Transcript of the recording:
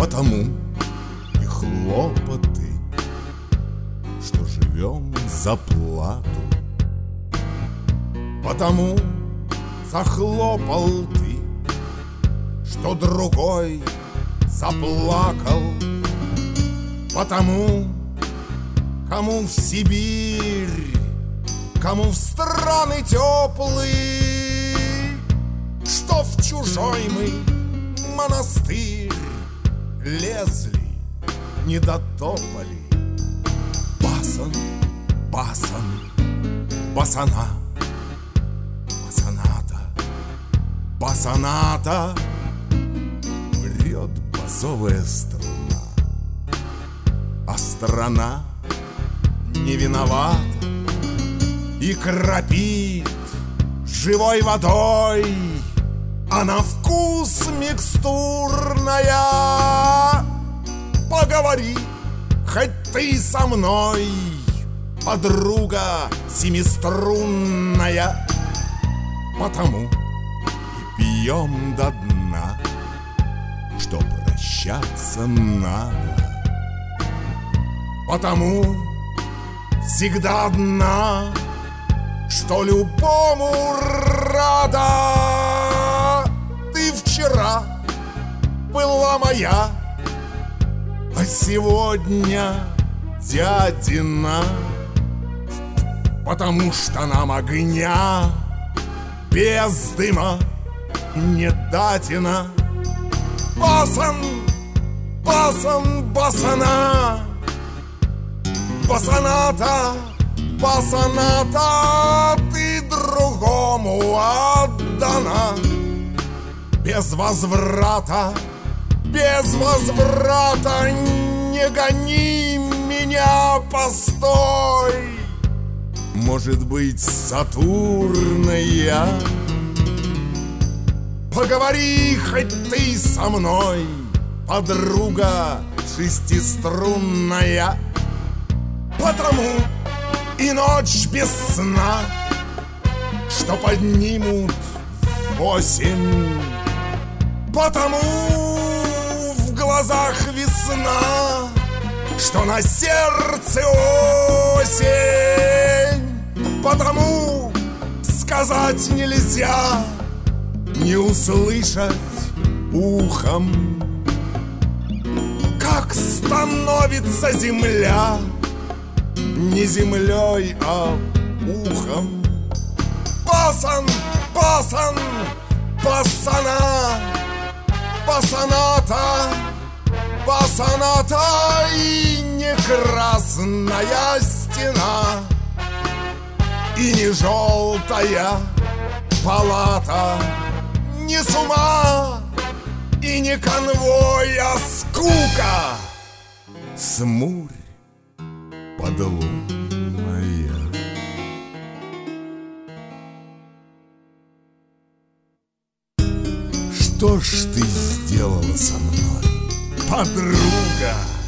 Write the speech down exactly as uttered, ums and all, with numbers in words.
потому и хлопоты, что живем за плату. Потому захлопал ты, что другой заплакал. Потому кому в Сибирь, кому в страны теплые, что в чужой мы монастырь лезли, не дотопали. Басан, басан, басана, басаната, басаната, врет басовая струна, а страна не виновата и кропит живой водой, а на вкус микстурная. Поговори хоть ты со мной, подруга семиструнная. Потому и пьем до дна, что прощаться надо. Потому всегда одна, что любому рада. Ты вчера была моя, а сегодня дядина. Потому что нам огня без дыма не датина. Басан, басан, басана, басаната, басаната, ты другому отдана. Без возврата, без возврата, не гони меня, постой. Может быть, Сатурная? Поговори хоть ты со мной, подруга шестиструнная. Потому и ночь без сна, что поднимут осень. Потому в глазах весна, что на сердце осень. Потому сказать нельзя, не услышать ухом, как становится земля не землей, а ухом. Басан, басан, басана, басаната, басаната, и не красная стена, и не желтая палата, не с ума и не конвой, а скука, смурь подлунная. Что ж ты сделала со мной, подруга?